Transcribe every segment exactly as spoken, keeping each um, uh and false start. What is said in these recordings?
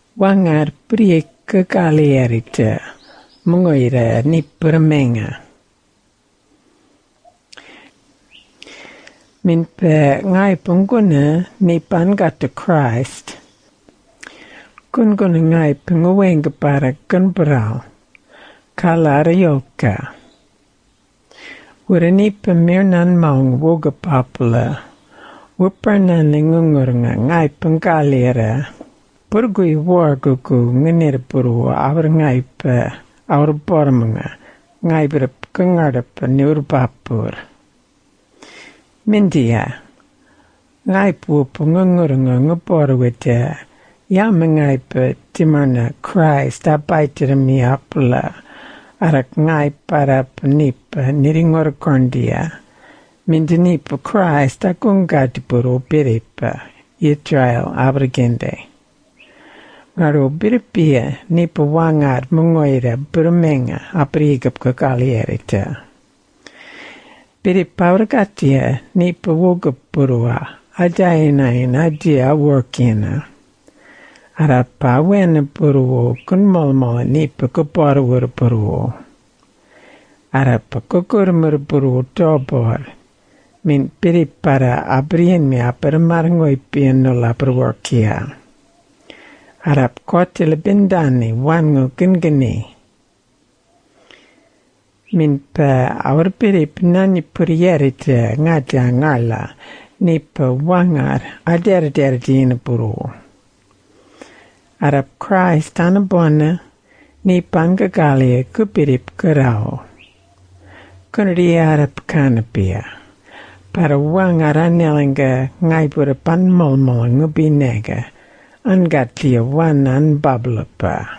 Wangar priek kaliarita mungoira ni permenga. Min pe ngai punguna ni pangata Christ. Kun guna ngai penguwenga para kunbrau. Kalara yoka. Wura ni pemirnan maung woga papula. Wupernan ngungurunga ngai pengalira. Purgui wargugu nginir puru awar ngai pe awar bormunga. Ngai berap kengarap niur papur. Mindia. Ngai pu pengungurunga ngupor wita. Ya mengai pe timarna Christ abaitira mi apula. Arak ngai para penipa niringor kondia. Mindinipa Christ akungati puru biripa. Israel abrigende. Ngaro biripia nipa wangar mungoira bermenga aprigap kakalierita. Biripa urgatia nipa wugap purua. Ajainain ajia workina. Arapa wena puru kun molmola nipa kuparwur puru. Arapa kukurmur puru tobor. Min piripara abrien mi apar marngoi pianola perworkia. Arap kotil bindani wangu gengeni. Min pa awar pirip nani purierita ngaja ngala nipa wangar ader der dina puru. Arap Christ anabona ni pangagalia kupirip karao. Kunri arap kanapia. Para wangar anelinga ngai pura pan molmola ngubinega. Angatia wanan bablapa.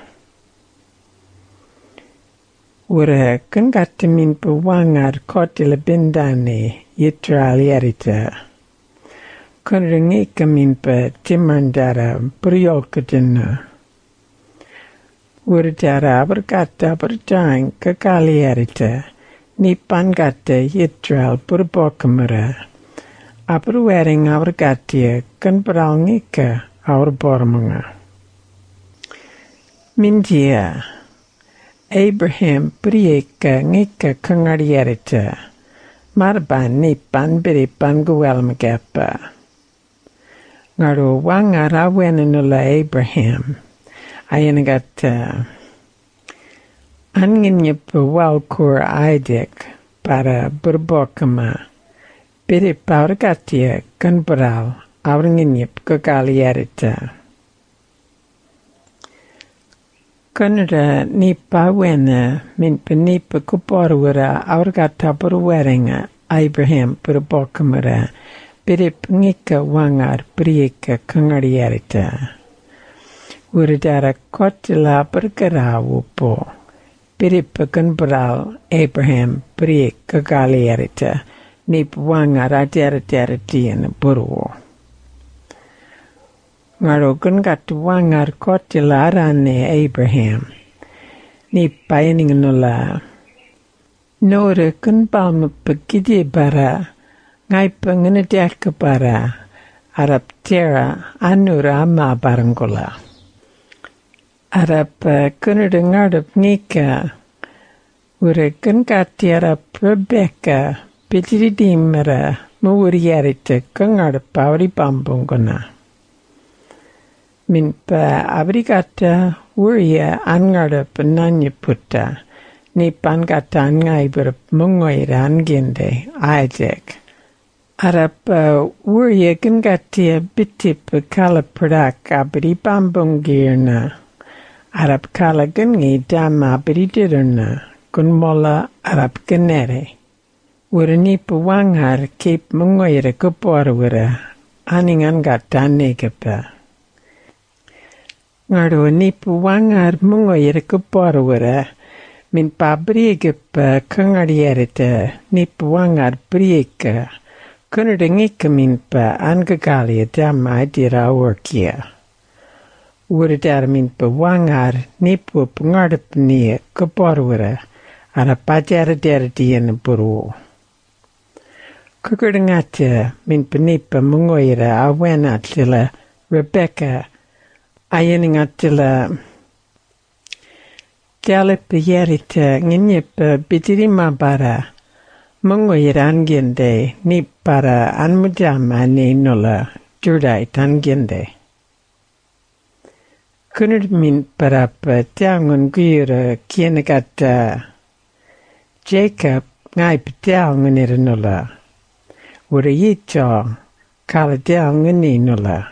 Ura kangatamin pa wangar kotila bindani yitralierita. Kunringi kamin pa timandara priyokadina. Ura dara berkata berjain kekalierita. Ni pangata yitral purbokamara. Apruwering aberkatia kan peralngika. Our bormunga. Mindia. Abraham prieka ngika kangarierita. Marban nipan biripan guelmagapa. Ngaro wangar awenanula Abraham. Ayanagata. Anginya pewalkur Isaac para berbokama. Biripaurgatia kan beral. Awringinyip kakalierita. Kunra nipa wena min penipa kuporwara awrgata purweringa Abraham purbokamara birip ngika wangar prieka kangarierita. Uridara kotila bergarawu po birip kanbral Abraham prieka kakalierita nip wangar adera-dera diana burwo. Ngarogun gat wangar kotila arane Abraham. Ni payaning nula. Nora kun palma pagidi bara. Ngai panganadeka bara. Arab tera anura ama barangola. Arab kunada ngarab nika. Ura kun gati Arab Rebecca. Pitidimara muurierita kangarab pauri bambungona. Min pa abrigata wuria angarda penanya puta. Ni pangata ngai berap mungoira angende Isaac. Arap wuria gengatia bitip kala pradak abri bambungirna. Arap kala gengi dama abri dirna. Kun mola arap genere. Wura ni wangar kip mungoira kuporwira. Aningan gata negapa. Ngaro nipu wangar mungoira kuporwara min pabriga pa kangarierita nipu wangar briga kunringika min pa angagalia dama dira workia. Uridar min pa wangar nipu pangarapnia kuporwara ara pajara dera diana buru. Kukurangata min pa nipa mungoira awena tila Rebecca Ayeningatila Jalipiyerita nginyipa bitirima bara mungoyiran gende ni para anmujama ni nula jurdai tan gende. Kunur min parapa tiangun guyura kienagata Jacob ngai pitiangun nula. Ura yicho kala tiangun ni nula.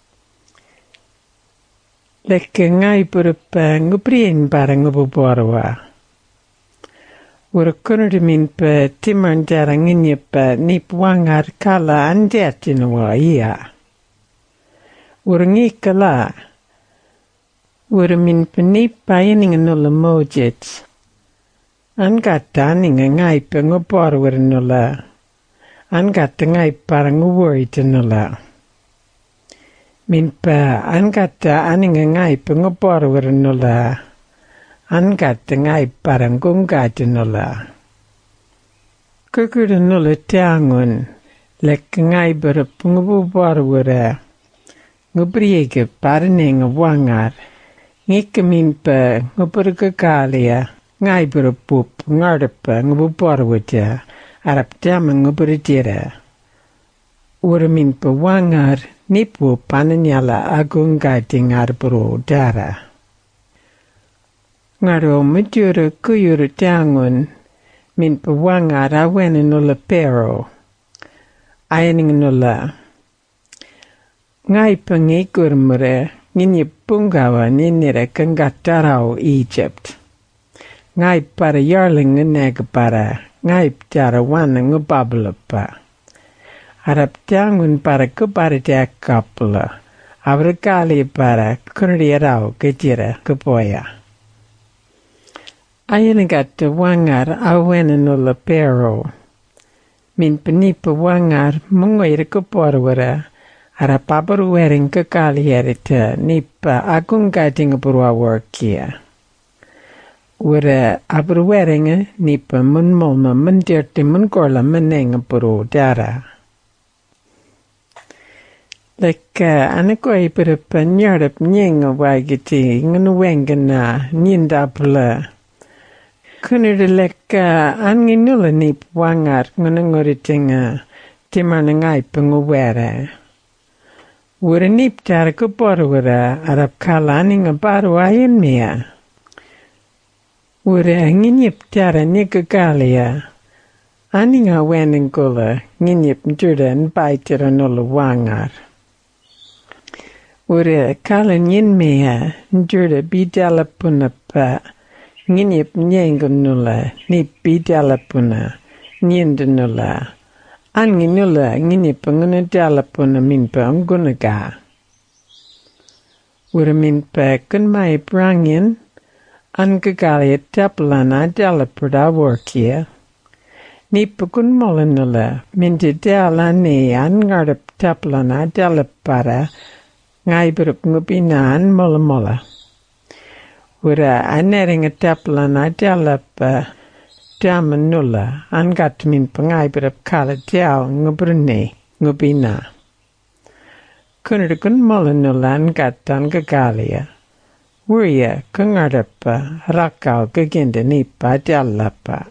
Leke ngai purapa nguprien para ngububorwa. Ura kunur min pa timan jarang nginyipa nip wangar kala andiatinwa iya. Ura ngikala. Ura min pa nip payaning nula mojits. Angata aninga ngai pa nguborwa nula. Angata ngai para nguworit nula. Min pa angata aninga ngai pa nguborwa nula. Angata ngai para ngungata nula. Kukura nula tiangun. Lek ngai bara ngububorwa. Ngubriega para ninga wangar. Ngika min pa nguburga kalia. Ngai bara pup ngarapa ngububorwa ja. Arap tiama nguburidira. Ura min pa wangar. Nipu pananyala agung gati ngarburu dara. Ngaro mujura kuyura tiangun. Min pa wangar awena nula pero. Ayaning nula. Ngai pa ngigurmure. Nginyi pungawa ninira kangatarao Egypt. Ngai para yarling nega para. Ngai ptara wana ngubabulapa. Arap tiangun para kupara dia kapula. Avrakali para kunriarao kejira kepoya. Ayanagata wangar awena nula pero. Min penipa wangar mungoira keporwara. Arap abaruwering kekali erita nipa agung gading burwa workia. Wara abaruwering nipa munmolma mendirti mungorla meneng buru dara. Leka anakoi berapa nyarap nyeng wagiti nganuwenga na nyindapula. Kunir leka anginula nip wangar ngunanguritinga timanangai penguwera. Wura nip tara kuborwara arap kalani ngabaru ayin mea. Wura nginyip tara nigagalia. Aninga wenengula nginyip njurda nbaitira nula wangar. Ura kala nyin mea njurda bidala puna pa nginyip nyenga nula nip bidala puna nyinda nula. Angi nula nginyip ngunadala puna minpa ngunaga. Ura minpa kunmai brangin angagalia tapalana dala purda workia. Nipa kunmola nula minta dala ne angarap tapalana dala para ngai berup ngubinaan mola mola. Ura anering tapalana dala pa dama nula angat min pangai berup kala diaw ngubrune ngubina. Kunir kun mola nula angat angagalia. Wuria kungarapa rakau kaginda nipa dala pa.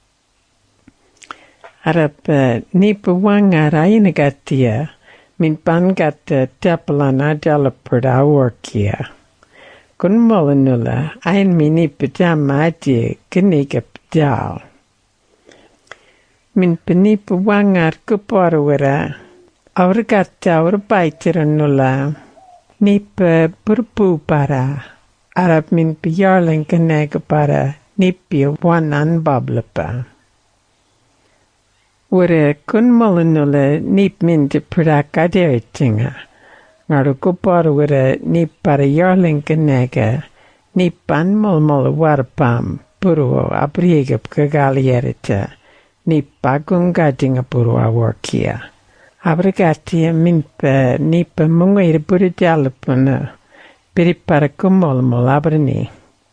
Arap nipa wangar ayinagatia. Min pangata tapalana dala perda workia. Kun mola nula ayin mini pajama aji keniga pajal. Min penipa wangar kuporwara. Auragata aurabaitira nula. Nipa purpu para. Arap min piyarling kenega para. Nipi wanan bablapa. Wara kun mola nula nip minta pradaka deritinga. Ngaru kupara wara nip para yarling kenega. Nip an mol mola warpam. Puro abriega pkagali erita. Nip agung gadinga puro aworkia. Abragatia minpa nipa mungaira pura jalapuna. Piri para kumol mola abrani.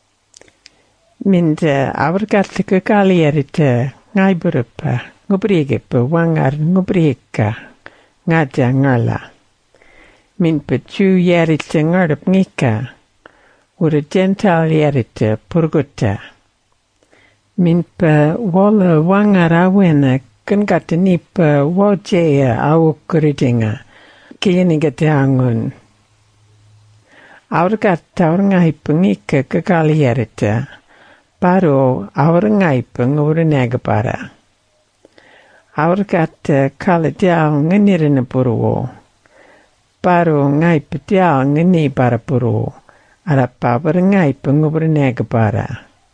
Minta abragata kagali erita. Ngai burapa. Ngubriga pa wangar ngubriga ngaja ngala. Minpa Jew yarita ngardup ngika. Ura Gentile yarita purguta. Minpa wala wangara wena kengata nipa wajaya awukuridinga. Kiyanigate angun. Aurgata orangaipa ngika kakali yarita. Paro aurangaipa ngura nagapara. Aurgata kaladial nganirina puruwo. Paro ngaipa dial ngani para puruwo. Arapa orangaipa ngura nagapara.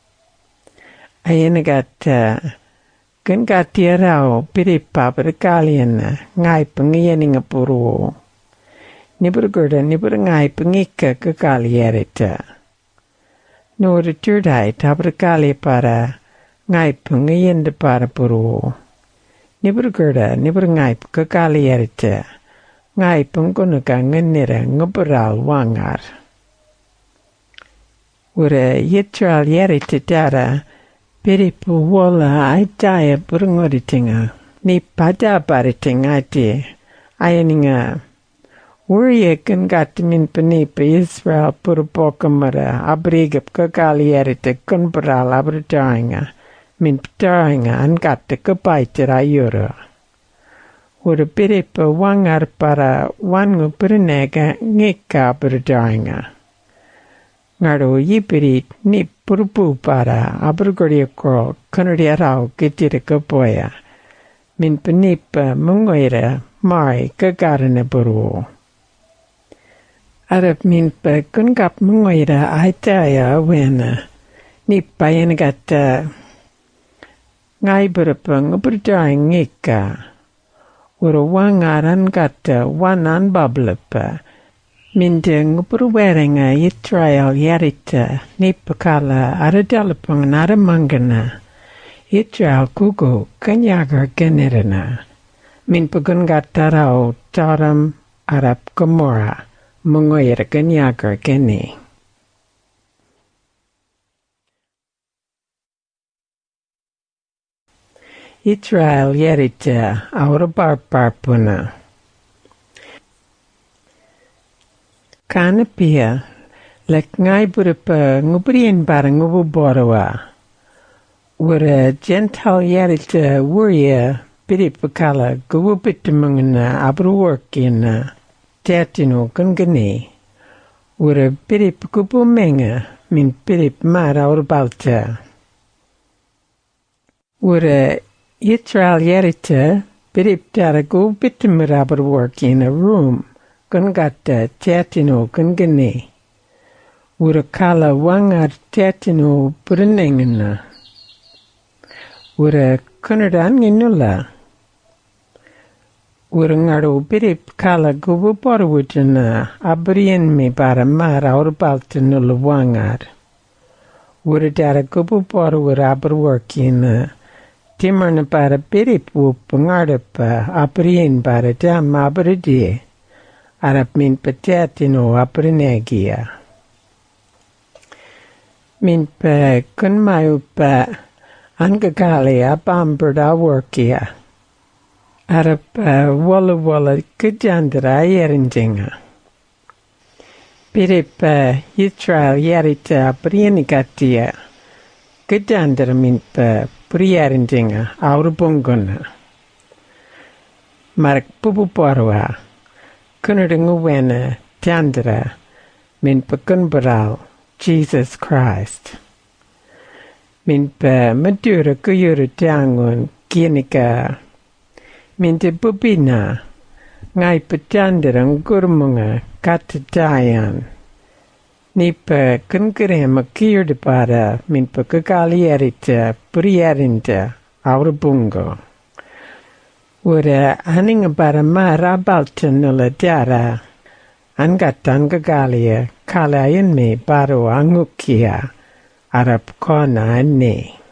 Ayanagata kengati rao piripa berkaliana ngaipa ngayaninga puruwo. Niburgurda niburangaipa ngika kakali yarita. Nora turdai tabrakali para ngaipa ngayenda para puruwo. Niburgurda niburangaipa kakali yarita. Ngaipa ngunuka nganira ngubaral wangar. Ura yitral yarita dara piripu wala aitaya burungoritinga. Ni pada baritinga ati ayaninga. Uriya kengati min penipa Israel purupokamara abrigap kakali yarita kunbaral abradainga. Min padainga angata kapaitira yura. Ura piripa wangar para wangu perinega ngika abradainga. Ngaro yipirit ni purupu para abrugoriya ko kunuria rao kitira kapoya. Min penipa mungoira mai kagarana buru. Arab min pa kungap mungoira aitaya wena. Ni payanagata ngai berapa nguberdai ngika. Ura wangaran kata wanan bablapa. Minda nguburwerenga Israel yarita ni pakala aradalapang naramangana. Israel kugo kanyagar generana. Min pagungatarao taram Arab Gomorrah. Mungoyera kanyagar geni. Israel yarita aura barbarpuna. Kana pia lek ngai burapa ngubrien bara ngububarawa. Wura Gentile yarita wuria biripakala gububitamangana abruworkina. Tertino gungani. Ura birip gubumenga min birip mara urbalta. Ura Yitral yarita birip dara gubitamarabar work in a room. Gungata tertino gungani. Ura kala wangar tertino brunengana. Ura kunadan ginula. Urangaro birip kala gubu porwutana abrian me para mara urbalta nula wangar. Uradara gubu porwur abrworkina timarna para birip wup ngarapa abrian para dam abradi arap min patatino abrinegia. Min pa kunmayu pa angakali abamberda workia. Arab uh, walla walla kujandra yerinjinga. Birip uh, Yitral yarita priyanikatia. Kujandra min pa priyerinjinga aurubunguna. Marak pupu porwa. Kunudungu wena tandra min pa kunbaral Jesus Christ. Min pa madura kuyuru tiangun kinika. Minta bubina, ngai petanderang gurmunga katatayan. Nipa kunkerema kier de para minpa kakaliarita priarinta aurabungo. Ura aninga para mara balta nula dara. Angatan gagalia kalayan me baro angukia arap kona ne.